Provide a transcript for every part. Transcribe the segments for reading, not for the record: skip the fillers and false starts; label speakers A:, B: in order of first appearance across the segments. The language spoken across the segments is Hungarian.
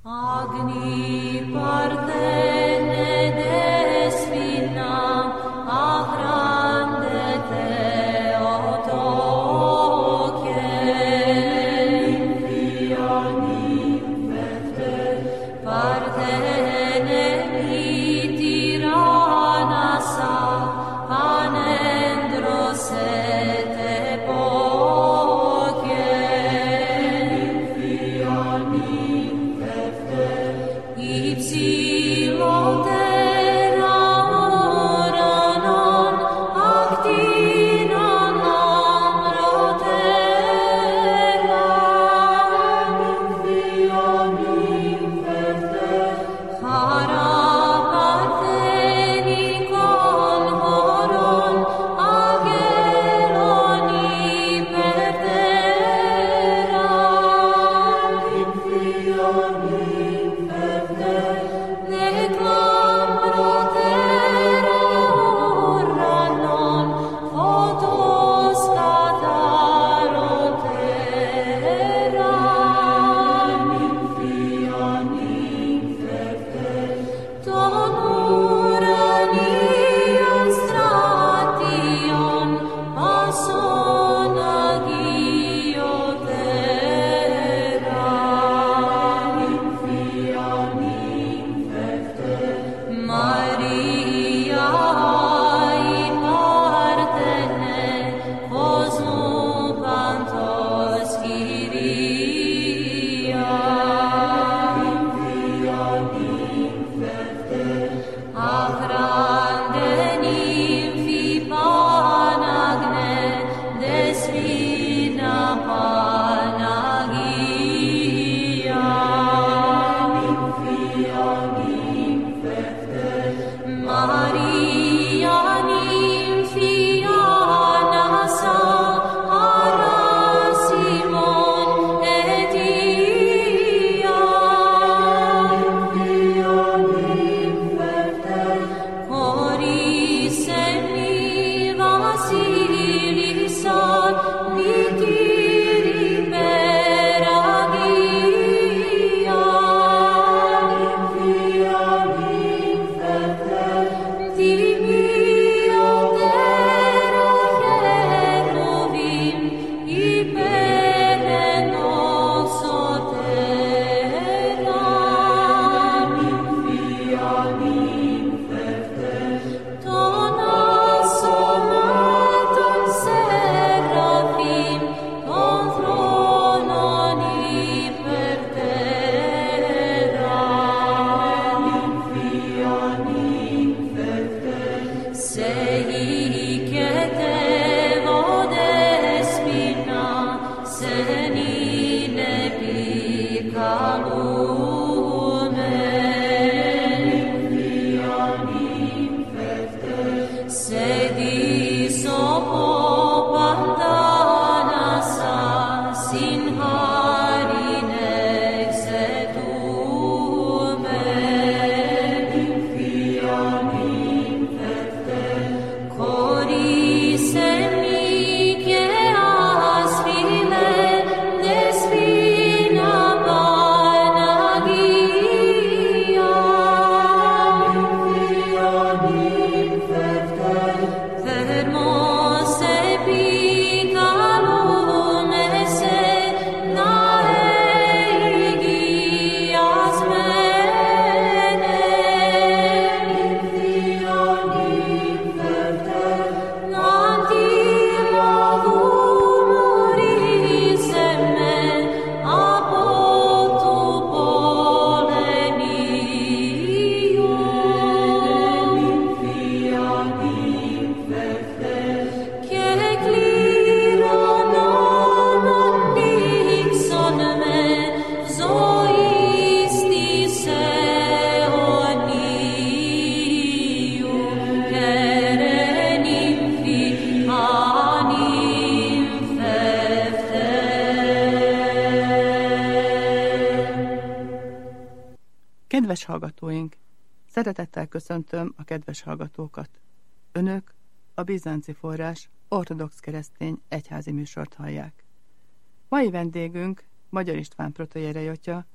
A: Kedves hallgatóink! Szeretettel köszöntöm a kedves hallgatókat. Önök a Bizánci Forrás ortodox keresztény egyházi műsort hallják. Mai vendégünk Magyar István protoiérei atya,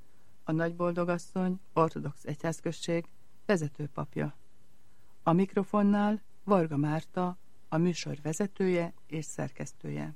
A: a Nagyboldogasszony ortodox egyházközség vezetőpapja. A mikrofonnál Varga Márta, a műsor vezetője és szerkesztője.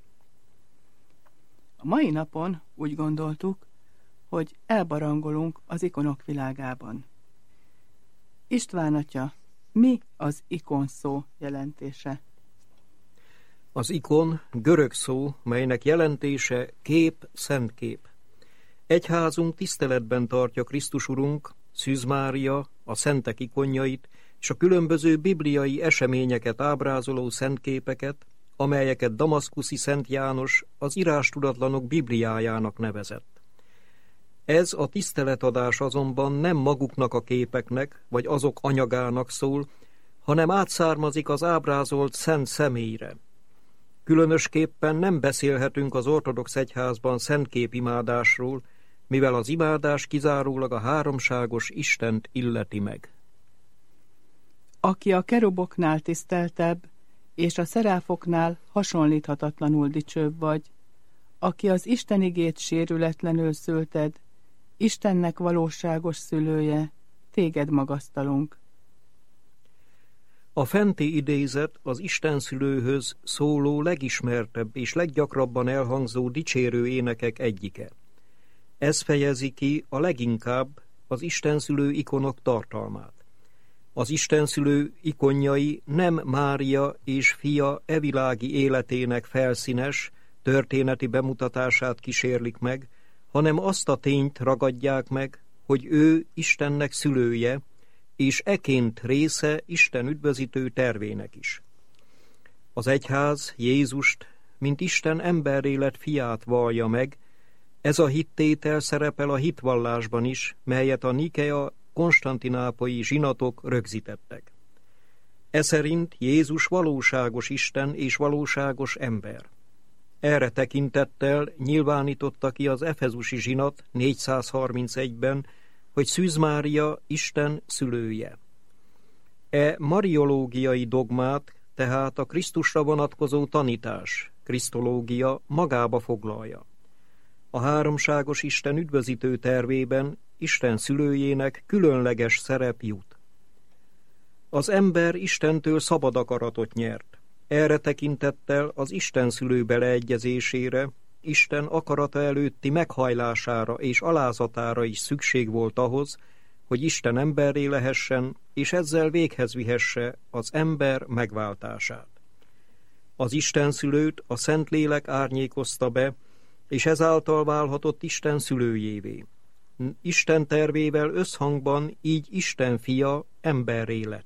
A: A mai napon úgy gondoltuk, hogy elbarangolunk az ikonok világában. István atya, mi az ikon szó jelentése?
B: Az ikon görög szó, melynek jelentése kép, szent kép. Egyházunk tiszteletben tartja Krisztus Urunk, Szűz Mária, a szentek ikonjait és a különböző bibliai eseményeket ábrázoló szentképeket, amelyeket damaszkuszi Szent János az írástudatlanok Bibliájának nevezett. Ez a tiszteletadás azonban nem maguknak a képeknek, vagy azok anyagának szól, hanem átszármazik az ábrázolt szent személyre. Különösképpen nem beszélhetünk az ortodox egyházban szentképimádásról, mivel az imádás kizárólag a háromságos Istent illeti meg.
A: Aki a keruboknál tiszteltebb, és a szeráfoknál hasonlíthatatlanul dicsőbb vagy, aki az Istenigét sérületlenül szülted, Istennek valóságos szülője, téged magasztalunk.
B: A fenti idézet az istenszülőhöz szóló legismertebb és leggyakrabban elhangzó dicsérő énekek egyike. Ez fejezi ki a leginkább az istenszülő ikonok tartalmát. Az istenszülő ikonjai nem Mária és fia evilági életének felszínes, történeti bemutatását kísérlik meg, hanem azt a tényt ragadják meg, hogy ő Istennek szülője, és eként része Isten üdvözítő tervének is. Az egyház Jézust, mint Isten emberré lett fiát vallja meg, ez a hittétel szerepel a hitvallásban is, melyet a Nikea konstantinápolyi zsinatok rögzítettek. Eszerint Jézus valóságos Isten és valóságos ember. Erre tekintettel nyilvánította ki az efezusi zsinat 431-ben, hogy Szűz Mária Isten szülője. E mariológiai dogmát, tehát a Krisztusra vonatkozó tanítás, krisztológia magába foglalja. A háromságos Isten üdvözítő tervében Isten szülőjének különleges szerep jut. Az ember Istentől szabad akaratot nyert. Erre tekintettel az Isten szülő beleegyezésére, Isten akarata előtti meghajlására és alázatára is szükség volt ahhoz, hogy Isten emberré lehessen, és ezzel véghez vihesse az ember megváltását. Az Isten szülőt a Szentlélek árnyékozta be, és ezáltal válhatott Isten szülőjévé. Isten tervével összhangban így Isten fia emberré lett.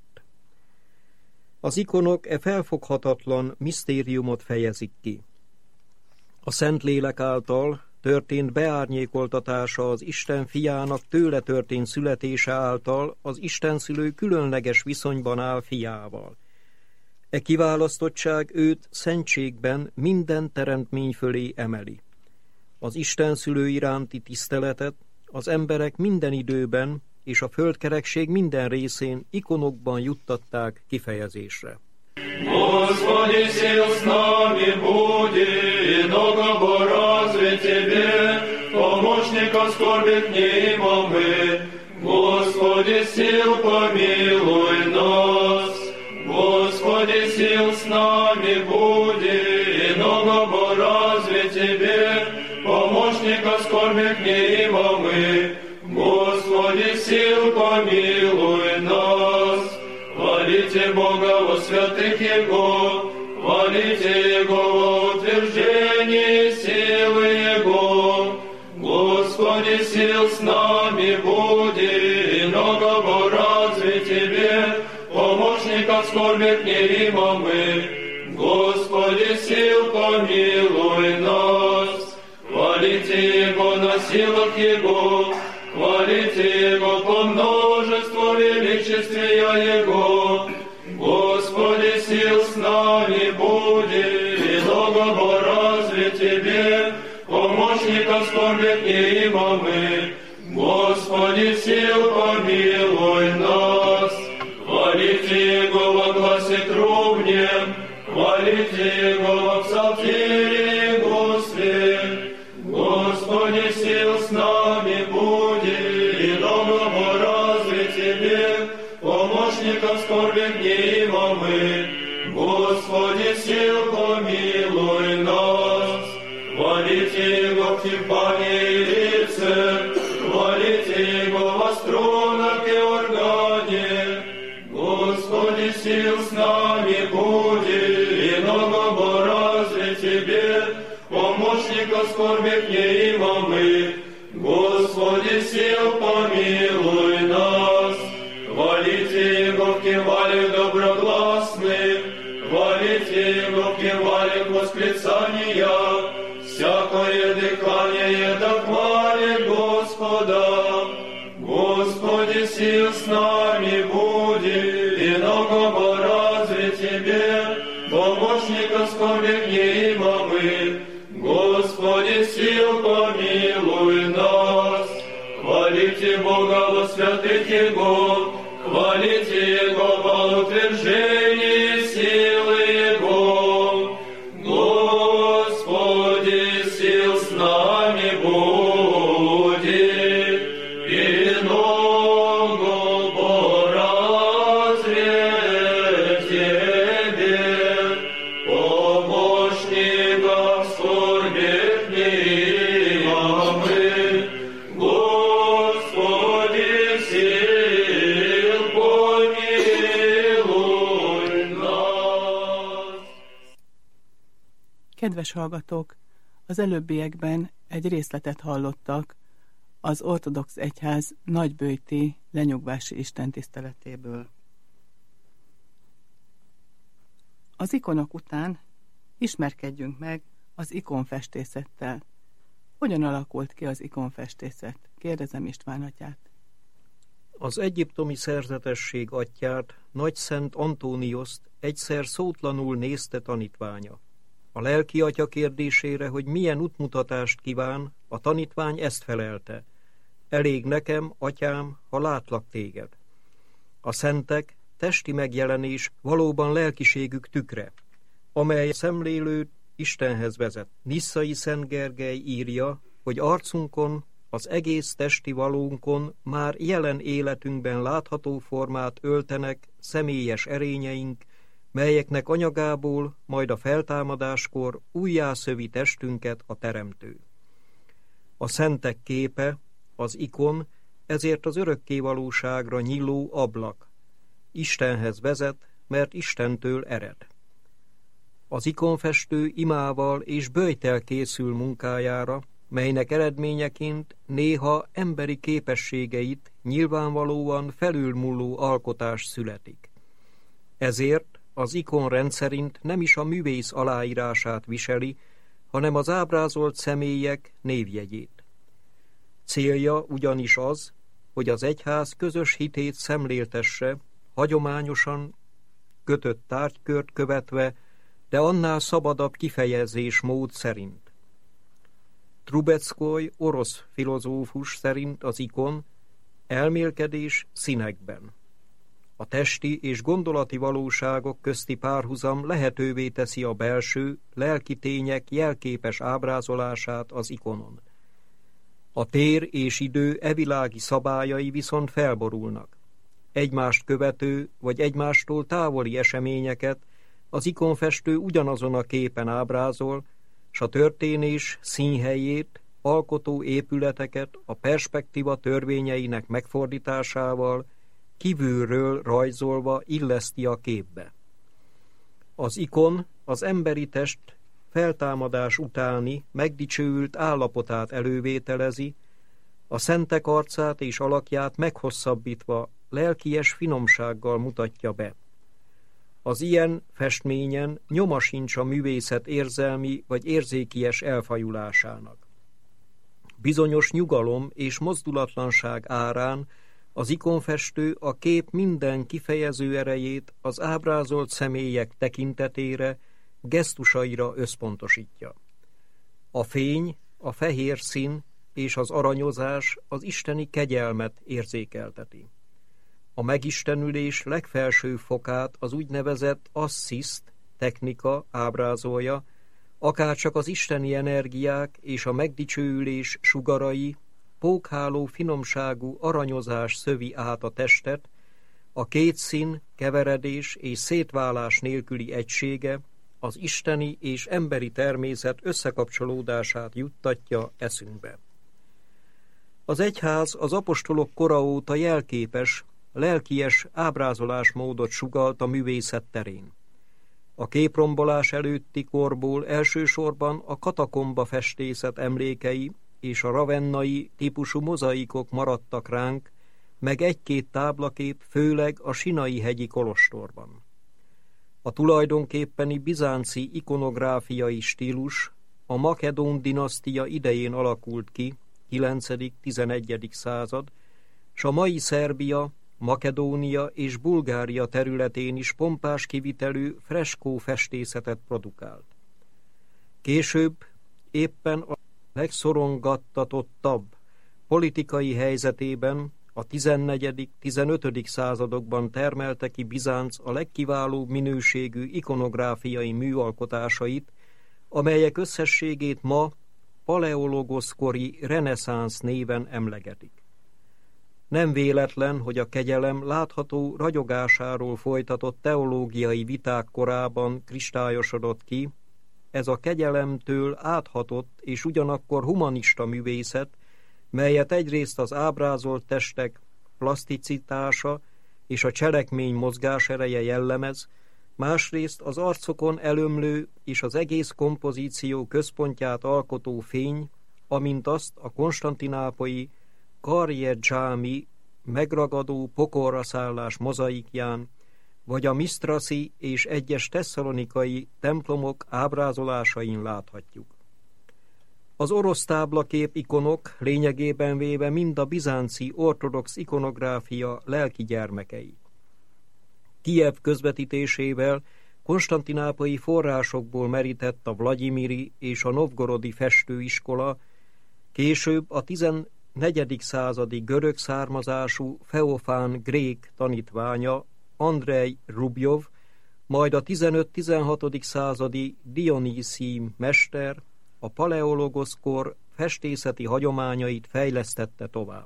B: Az ikonok e felfoghatatlan misztériumot fejezik ki. A Szentlélek által történt beárnyékoltatása az Isten fiának tőle történt születése által az istenszülő különleges viszonyban áll fiával. E kiválasztottság őt szentségben minden teremtmény fölé emeli. Az istenszülő iránti tiszteletet az emberek minden időben és a földkerekség minden részén ikonokban juttatták kifejezésre.
C: Господи, сил с нами буди, и много разве Тебе, помощника скорби книма мы. Господи, сил помилуй нас. Господи, сил с нами буди, и много разве Тебе, помощника скорби книма мы. Господи, сил помилуй нас. Хвалите Бога во святых Его, хвалите Его во утверждении силы Его. Господи, сил с нами буди, и много разве Тебе, помощника скорби книма мы. Господи, сил помилуй нас. Хвалите Его на силах Его, хвалите Его по множеству величествия Его. Господи, сил с нами буди, и много разве Тебе, помощника скорби книма мы. Господи, сил помилуй нас. Хвалите Его во гласе трубнем, хвалите Его во псалтире гусле. Господи, сил с нами буди, скорбях немомы, Господи, сил помилуй нас. Хвалите Его в тимпане и лирце, хвалите Его во струнах и органе. Господи, сил с нами буди, и много разве Тебе, помощника в скорбях немомы. Господи, сил помилуй нас. Хвалите Его в кимвалях доброгласных, хвалите Его в кимвалях восклицания. Всякое дыхание да хвалит Господа. Господи, сил с нами буди, и много разве Тебе, помощника в скорбях немомы. Господи, сил помилуй нас. Хвалите Бога во святых Его, хвалите Его во утверждении силы Его. Господи, сил с нами будет, и много разве Тебе, помощника в скорбях немомы. Господи, сил помилуй нас.
A: Kedves hallgatók, az előbbiekben egy részletet hallottak az ortodox egyház nagyböjti lenyugvási istentiszteletéből. Az ikonok után ismerkedjünk meg az ikonfestészettel. Hogyan alakult ki az ikonfestészet? Kérdezem István atyát.
B: Az egyiptomi szerzetesség atyját, Nagyszent Antónioszt egyszer szótlanul nézte tanítványa. A lelki atya kérdésére, hogy milyen útmutatást kíván, a tanítvány ezt felelte: elég nekem, atyám, ha látlak téged. A szentek, testi megjelenés valóban lelkiségük tükre, amely szemlélőt Istenhez vezet. Nisszai Szent Gergely írja, hogy arcunkon, az egész testi valónkon már jelen életünkben látható formát öltenek személyes erényeink, melyeknek anyagából majd a feltámadáskor újjászövi testünket a Teremtő. A szentek képe, az ikon, ezért az örökkévalóságra nyíló ablak. Istenhez vezet, mert Istentől ered. Az ikonfestő imával és böjttel készül munkájára, melynek eredményeként néha emberi képességeit nyilvánvalóan felülmúló alkotás születik. Ezért az ikon rendszerint nem is a művész aláírását viseli, hanem az ábrázolt személyek névjegyét. Célja ugyanis az, hogy az egyház közös hitét szemléltesse, hagyományosan kötött tárgykört követve, de annál szabadabb kifejezés mód szerint. Trubetskoy orosz filozófus szerint az ikon elmélkedés színekben. A testi és gondolati valóságok közti párhuzam lehetővé teszi a belső, lelki tények jelképes ábrázolását az ikonon. A tér és idő evilági szabályai viszont felborulnak. Egymást követő vagy egymástól távoli eseményeket az ikonfestő ugyanazon a képen ábrázol, s a történés színhelyét, alkotó épületeket a perspektíva törvényeinek megfordításával kívülről rajzolva illeszti a képbe. Az ikon az emberi test feltámadás utáni megdicsőült állapotát elővételezi, a szentek arcát és alakját meghosszabbítva lelkies finomsággal mutatja be. Az ilyen festményen nyoma sincs a művészet érzelmi vagy érzékies elfajulásának. Bizonyos nyugalom és mozdulatlanság árán az ikonfestő a kép minden kifejező erejét az ábrázolt személyek tekintetére, gesztusaira összpontosítja. A fény, a fehér szín és az aranyozás az isteni kegyelmet érzékelteti. A megistenülés legfelső fokát az úgynevezett assziszt technika ábrázolja, akárcsak az isteni energiák és a megdicsőülés sugarai, pókháló finomságú aranyozás szövi át a testet, A két szín, keveredés és szétválás nélküli egysége az isteni és emberi természet összekapcsolódását juttatja eszünkbe. Az egyház az apostolok kora óta jelképes, lelkies ábrázolásmódot sugalt a művészet terén. A képrombolás előtti korból elsősorban a katakomba festészet emlékei és a ravennai típusú mozaikok maradtak ránk, meg egy-két táblakép, főleg a Sinai-hegyi kolostorban. A tulajdonképpeni bizánci ikonográfiai stílus a Makedón dinasztia idején alakult ki, 9.-11. század, s a mai Szerbia, Makedónia és Bulgária területén is pompás kivitelű freskó festészetet produkált. Később éppen a legszorongattatottabb politikai helyzetében a 14.-15. századokban termelte ki Bizánc a legkiválóbb minőségű ikonográfiai műalkotásait, amelyek összességét ma paleologoszkori reneszánsz néven emlegetik. Nem véletlen, hogy a kegyelem látható ragyogásáról folytatott teológiai viták korában kristályosodott ki, ez a kegyelemtől áthatott és ugyanakkor humanista művészet, melyet egyrészt az ábrázolt testek plaszticitása és a cselekmény mozgásereje jellemez, másrészt az arcokon elömlő és az egész kompozíció központját alkotó fény, amint azt a konstantinápolyi Karje dzsámi megragadó pokolra szállás mozaikján, vagy a misztraszi és egyes tesszalonikai templomok ábrázolásain láthatjuk. Az orosz táblakép ikonok lényegében véve mind a bizánci ortodox ikonográfia lelki gyermekei. Kijev közvetítésével konstantinápolyi forrásokból merített a Vlagyimiri és a novgorodi festőiskola, később a 14. századi görög származású Feofán grék tanítványa Andrej Rubjov, majd a 15-16. századi Dionýszím mester a paleologoszkor festészeti hagyományait fejlesztette tovább.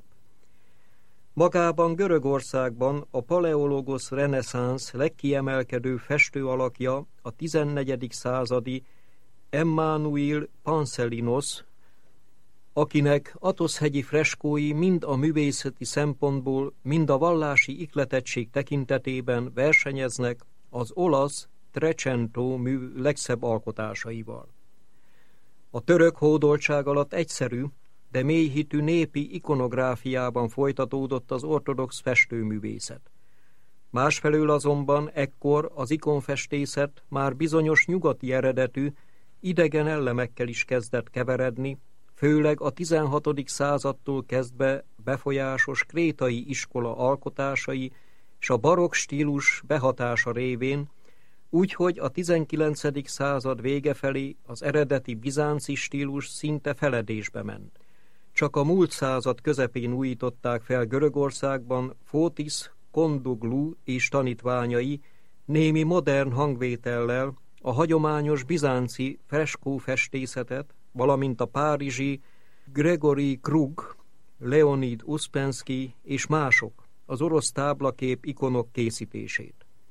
B: Magában Görögországban a paleologosz reneszánsz legkiemelkedő festő alakja a 14. századi Emmanuil Panselinos, akinek Atosz-hegyi freskói mind a művészeti szempontból, mind a vallási ihletettség tekintetében versenyeznek az olasz Trecento mű legszebb alkotásaival. A török hódoltság alatt egyszerű, de mélyhitű népi ikonográfiában folytatódott az ortodox festőművészet. Másfelől azonban ekkor az ikonfestészet már bizonyos nyugati eredetű, idegen elemekkel is kezdett keveredni, főleg a 16. századtól kezdve befolyásos krétai iskola alkotásai és a barokk stílus behatása révén, úgyhogy a 19. század vége felé az eredeti bizánci stílus szinte feledésbe ment. Csak a múlt század közepén újították fel Görögországban Fótisz Kondoglu és tanítványai némi modern hangvétellel a hagyományos bizánci freskófestészetet, valamint a párizsi Gregory Krug, Leonid Uspensky és mások az orosz táblakép ikonok készítését.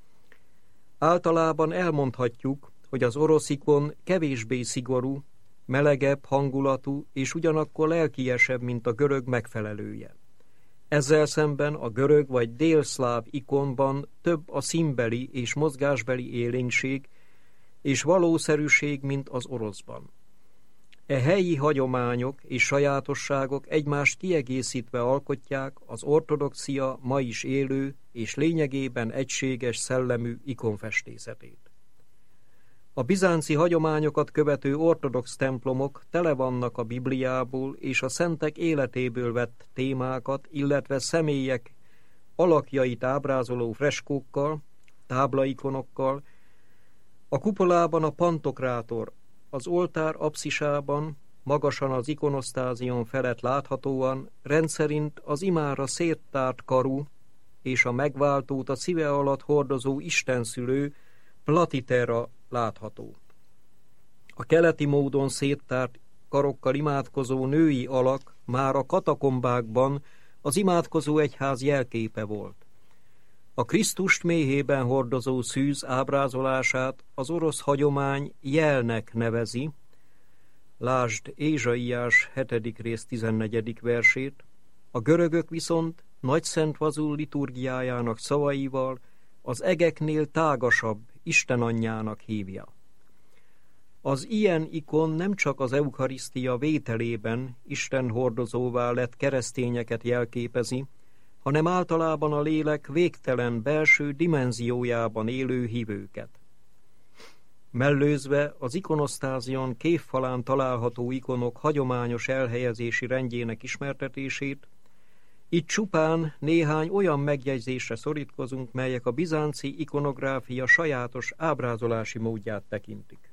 B: Általában elmondhatjuk, hogy az orosz ikon kevésbé szigorú, melegebb hangulatú és ugyanakkor lelkiesebb, mint a görög megfelelője. Ezzel szemben a görög vagy délszláv ikonban több a színbeli és mozgásbeli élénkség és valószerűség, mint az oroszban. E helyi hagyományok és sajátosságok egymást kiegészítve alkotják az ortodoxia ma is élő és lényegében egységes szellemű ikonfestészetét. A bizánci hagyományokat követő ortodox templomok tele vannak a Bibliából és a szentek életéből vett témákat, illetve személyek alakjait ábrázoló freskókkal, táblaikonokkal. A kupolában a pantokrátor, az oltár apszisában, magasan az ikonosztázion felett láthatóan, rendszerint az imára széttárt karú és a megváltót a szíve alatt hordozó istenszülő Platitera látható. A keleti módon széttárt karokkal imádkozó női alak már a katakombákban az imádkozó egyház jelképe volt. A Krisztust méhében hordozó szűz ábrázolását az orosz hagyomány jelnek nevezi, lásd Ézsaiás 7. rész 14. versét, a görögök viszont Nagyszent Vazul liturgiájának szavaival az egeknél tágasabb Isten anyjának hívja. Az ilyen ikon nem csak az eukarisztia vételében Isten hordozóvá lett keresztényeket jelképezi, hanem általában a lélek végtelen belső dimenziójában élő hívőket. Mellőzve az ikonosztázion kéffalán található ikonok hagyományos elhelyezési rendjének ismertetését, itt csupán néhány olyan megjegyzésre szorítkozunk, melyek a bizánci ikonográfia sajátos ábrázolási módját tekintik.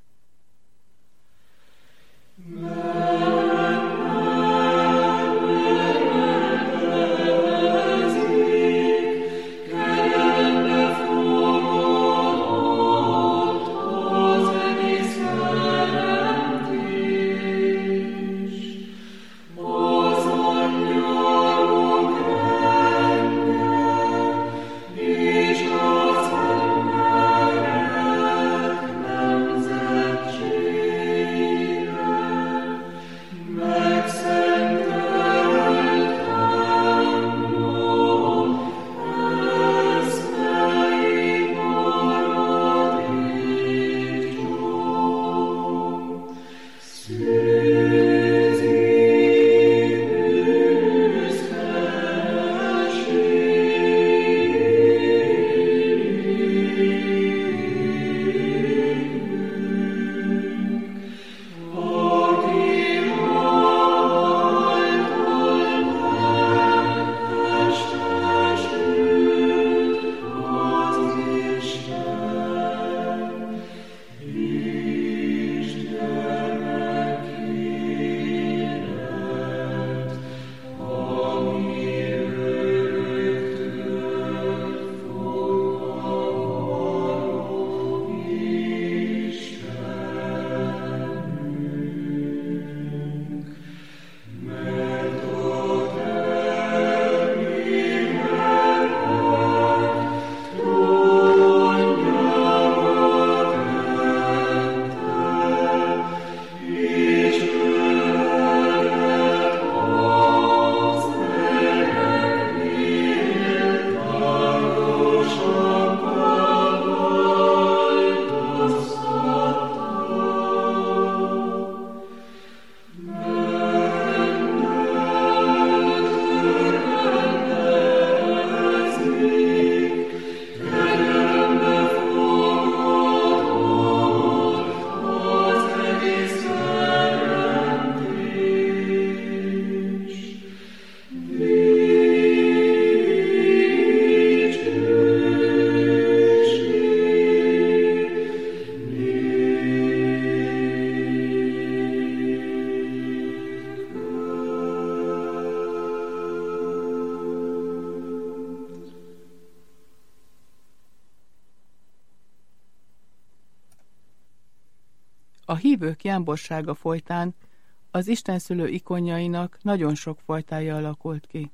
A: A hívők jámborsága folytán az istenszülő ikonjainak nagyon sok fajtája alakult ki.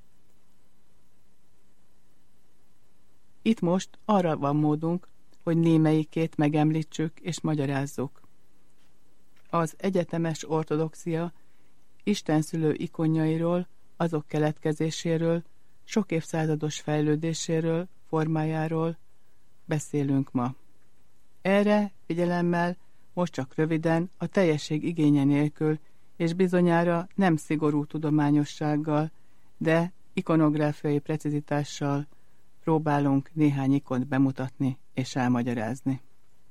A: Itt most arra van módunk, hogy némelyikét megemlítsük és magyarázzuk. Az egyetemes ortodoxia istenszülő ikonjairól, azok keletkezéséről, sok évszázados fejlődéséről, formájáról beszélünk ma. Erre figyelemmel most csak röviden, a teljesség igénye nélkül, és bizonyára nem szigorú tudományossággal, de ikonográfiai precizitással próbálunk néhány ikont bemutatni és elmagyarázni.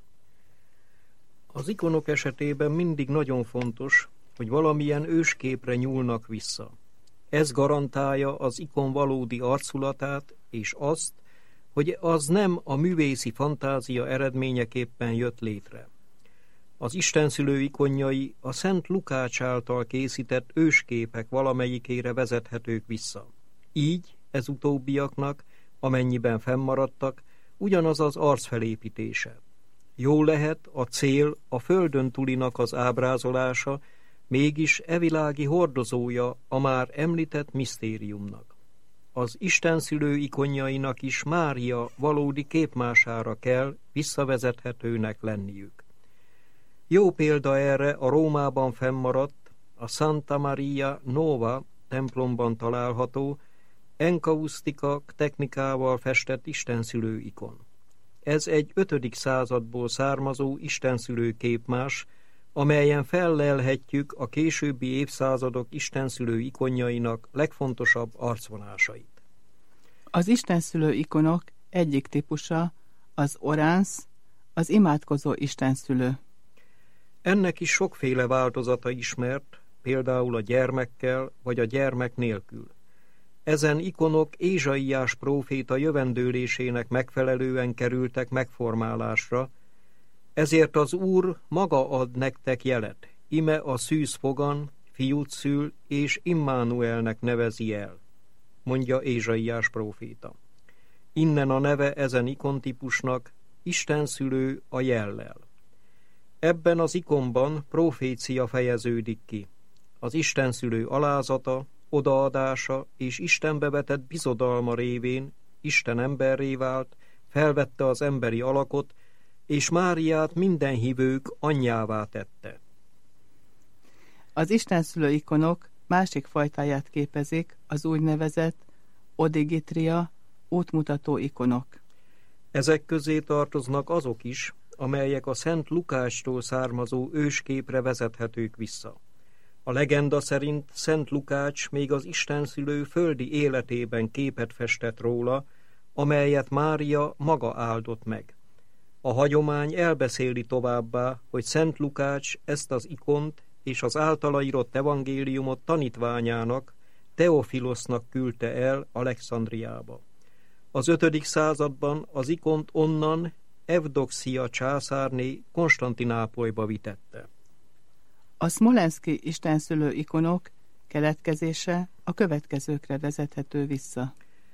B: Az ikonok esetében mindig nagyon fontos, hogy valamilyen ősképre nyúlnak vissza. Ez garantálja az ikon valódi arculatát, és azt, hogy az nem a művészi fantázia eredményeképpen jött létre. Az istenszülő ikonjai a Szent Lukács által készített ősképek valamelyikére vezethetők vissza. Így ez utóbbiaknak, amennyiben fennmaradtak, ugyanaz az arcfelépítése. Jól lehet, a cél a földön túlinak az ábrázolása, mégis evilági hordozója a már említett misztériumnak. az istenszülő ikonjainak is Mária valódi képmására kell visszavezethetőnek lenniük. Jó példa erre a Rómában fennmaradt, a Santa Maria Nova templomban található, enkaustika technikával festett istenszülő ikon. Ez egy 5. századból származó istenszülő képmás, amelyen fellelhetjük a későbbi évszázadok istenszülő ikonjainak legfontosabb arcvonásait.
A: Az istenszülő ikonok egyik típusa az oránsz, az imádkozó istenszülő.
B: Ennek is sokféle változata ismert, például a gyermekkel vagy a gyermek nélkül. Ezen ikonok Ézsaiás próféta jövendőlésének megfelelően kerültek megformálásra, ezért az Úr maga ad nektek jelet, ime a szűz fogan, fiút szül, és Immanuelnek nevezi el, mondja Ézsaiás próféta. Innen a neve ezen ikontípusnak, istenszülő a jellel. Ebben az ikonban profécia fejeződik ki. Az istenszülő alázata, odaadása és Istenbe vetett bizodalma révén Isten emberré vált, felvette az emberi alakot, és Máriát minden hívők anyjává tette.
A: Az istenszülő ikonok másik fajtáját képezik az úgynevezett odigitria, útmutató ikonok.
B: Ezek közé tartoznak azok is, amelyek a Szent Lukácstól származó ősképre vezethetők vissza. A legenda szerint Szent Lukács még az istenszülő földi életében képet festett róla, amelyet Mária maga áldott meg. A hagyomány elbeszéli továbbá, hogy Szent Lukács ezt az ikont és az általa írott evangéliumot tanítványának, Teofilosznak küldte el Alexandriába. Az 5. században az ikont onnan Evdoxia császárné Konstantinápolyba vitette.
A: A szmolenszki istenszülő ikonok keletkezése a következőkre vezethető vissza.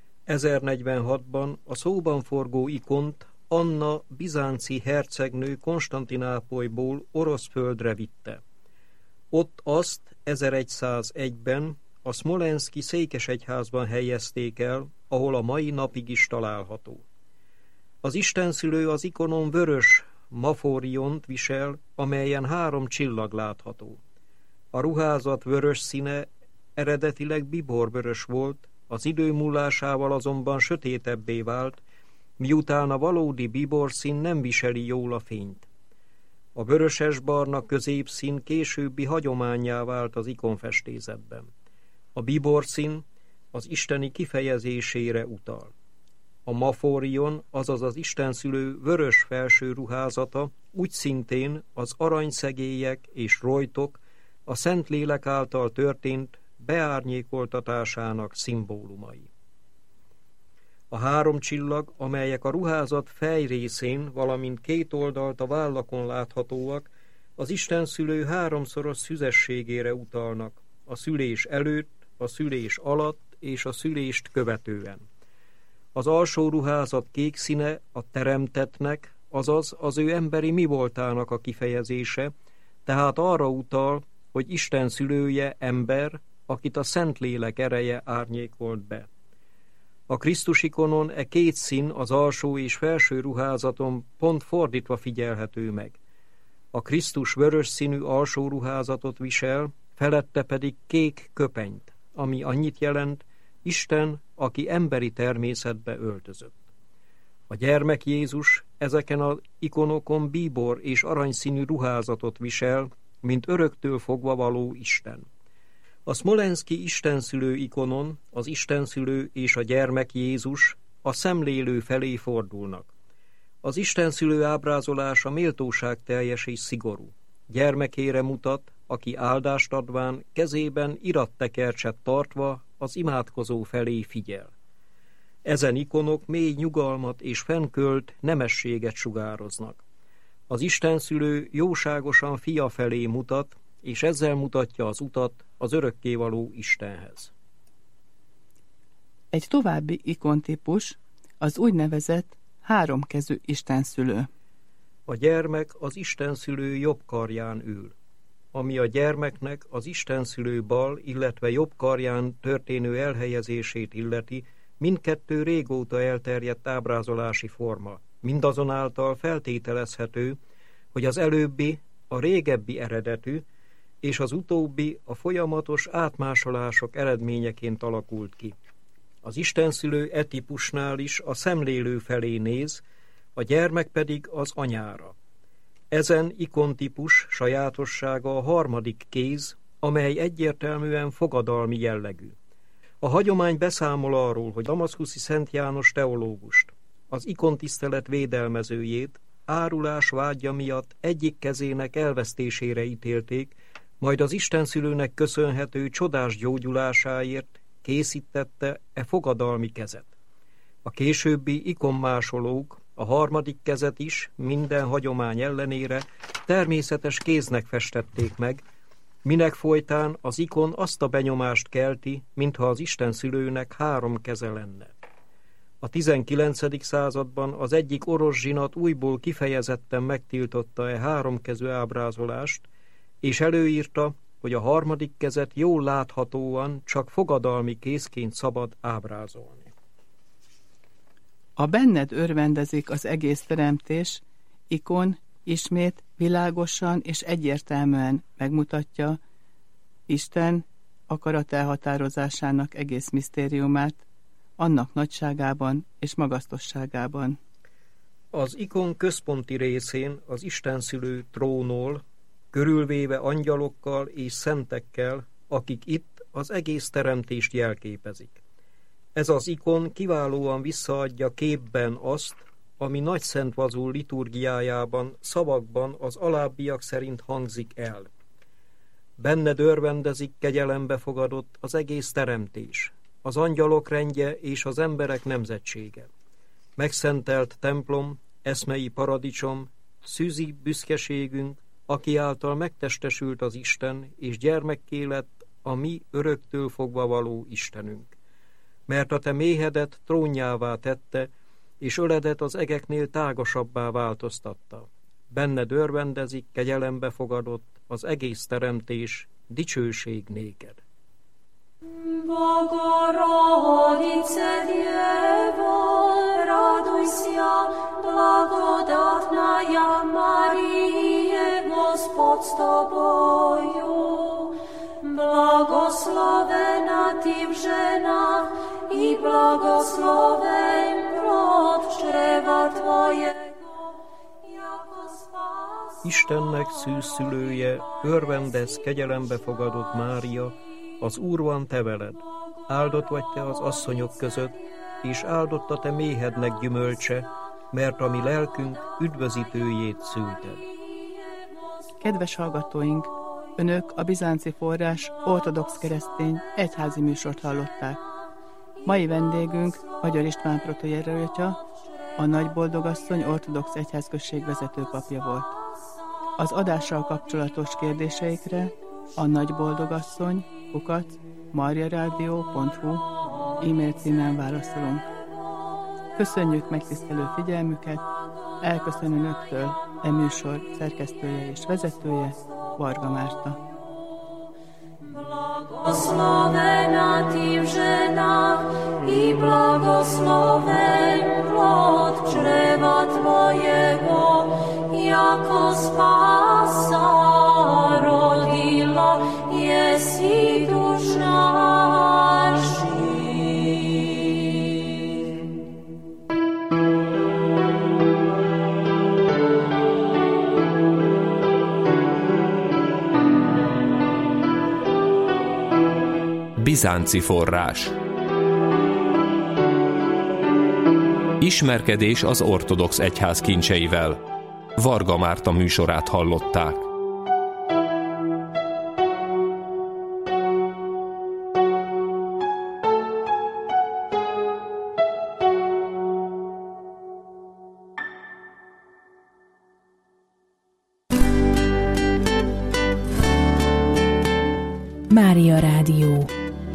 B: 1046-ban a szóban forgó ikont Anna bizánci hercegnő Konstantinápolyból orosz földre vitte. Ott azt 1101-ben a szmolenszki székesegyházban helyezték el, ahol a mai napig is található. Az istenszülő az ikonon vörös mafóriont visel, amelyen 3 csillag látható. A ruházat vörös színe eredetileg biborvörös volt, az idő múlásával azonban sötétebbé vált, miután a valódi biborszín nem viseli jól a fényt. A vöröses-barna középszín későbbi hagyománnyá vált az ikonfestészetben. A biborszín az isteni kifejezésére utal. A mafórion, azaz az istenszülő vörös felső ruházata úgy szintén az aranyszegélyek és rojtok a Szentlélek által történt beárnyékoltatásának szimbólumai. A 3 csillag, amelyek a ruházat fejrészén, valamint 2 oldalt a vállakon láthatóak, az istenszülő 3-szoros szüzességére utalnak, a szülés előtt, a szülés alatt és a szülést követően. Az alsó ruházat kék színe a teremtettnek, azaz az ő emberi mi voltának a kifejezése, tehát arra utal, hogy Isten szülője ember, akit a Szentlélek ereje árnyékolt be. A Krisztus ikonon 2 szín az alsó és felső ruházaton pont fordítva figyelhető meg. A Krisztus vörös színű alsó ruházatot visel, felette pedig kék köpenyt, ami annyit jelent, Isten, aki emberi természetbe öltözött. A gyermek Jézus ezeken az ikonokon bíbor és aranyszínű ruházatot visel, mint öröktől fogva való Isten. A szmolenszki istenszülő ikonon az istenszülő és a gyermek Jézus a szemlélő felé fordulnak. Az istenszülő ábrázolása méltóságteljes és szigorú. Gyermekére mutat, aki áldást adván kezében irattekercset tartva az imádkozó felé figyel. Ezen ikonok mély nyugalmat és fennkölt nemességet sugároznak. Az istenszülő jóságosan fia felé mutat, és ezzel mutatja az utat az örökkévaló Istenhez.
A: Egy további ikontípus az úgynevezett 3 kezű istenszülő.
B: A gyermek az istenszülő jobb karján ül. Ami a gyermeknek az istenszülő bal, illetve jobb karján történő elhelyezését illeti, Mindkettő régóta elterjedt ábrázolási forma. Mindazonáltal feltételezhető, hogy az előbbi a régebbi eredetű, és az utóbbi a folyamatos átmásolások eredményeként alakult ki. Az istenszülő e típusnál is a szemlélő felé néz, a gyermek pedig az anyára. Ezen ikontípus sajátossága a harmadik kéz, amely egyértelműen fogadalmi jellegű. A hagyomány beszámol arról, hogy damaszkuszi Szent János teológust, az ikontisztelet védelmezőjét árulás vágya miatt egyik kezének elvesztésére ítélték, majd az istenszülőnek köszönhető csodás gyógyulásáért készítette e fogadalmi kezet. A későbbi ikonmásolók a harmadik kezet is minden hagyomány ellenére természetes kéznek festették meg, minek folytán az ikon azt a benyomást kelti, mintha az istenszülőnek 3 keze lenne. A 19. században az egyik orosz zsinat újból kifejezetten megtiltotta e 3 kezű ábrázolást, és előírta, hogy a harmadik kezet jól láthatóan csak fogadalmi kézként szabad ábrázolni.
A: A benned örvendezik az egész teremtés, ikon ismét világosan és egyértelműen megmutatja Isten akarat elhatározásának egész misztériumát, annak nagyságában és magasztosságában.
B: Az ikon központi részén az istenszülő trónol, körülvéve angyalokkal és szentekkel, akik itt az egész teremtést jelképezik. Ez az ikon kiválóan visszaadja képben azt, ami Nagyszent Vazul liturgiájában szavakban az alábbiak szerint hangzik el. Benned örvendezik, kegyelembe fogadott az egész teremtés, az angyalok rendje és az emberek nemzetsége. Megszentelt templom, eszmei paradicsom, szűzi büszkeségünk, aki által megtestesült az Isten, és gyermekké lett a mi öröktől fogva való Istenünk. Mert a te méhedet trónjává tette, és öledet az egeknél tágasabbá változtatta. Benned örvendezik, kegyelembe fogadott az egész teremtés, dicsőség néked.
D: Bogorodice Dievo, radujся, благодатная Мария, Господь с тобою. Благословена ты в женах, и благословен плод чрева твоего, яко спас.
B: Istennek szűzszülője, örvendez, kegyelembe fogadott Mária, az Úr van te veled, áldott vagy te az asszonyok között, és áldott a te méhednek gyümölcse, mert a mi lelkünk üdvözítőjét szülted.
A: Kedves hallgatóink, önök a Bizánci Forrás ortodox keresztény egyházi műsort hallották. Mai vendégünk Magyar István protojereötja, a Nagyboldogasszony ortodox egyházközség vezetőpapja volt. Az adással kapcsolatos kérdéseikre a nagyboldogasszony@mariaradio.hu e-mail címen válaszolunk. Köszönjük megtisztelő figyelmüket, elköszön önöktől e műsor szerkesztője és vezetője, Varga Márta.
D: Благословена ты в женах, и благословен плод чрева твоего, яко спаса родила еси душ наших.
E: Bizánci forrás. Ismerkedés az ortodox egyház kincseivel. Varga Márta műsorát hallották.
F: Mária Rádió.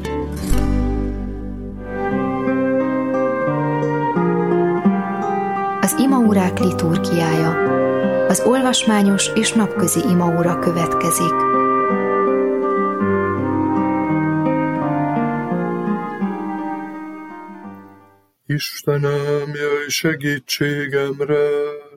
G: Az imaórák liturgiája. Az olvasmányos és napközi imaóra következik.
H: Istenem, jöjj segítségemre!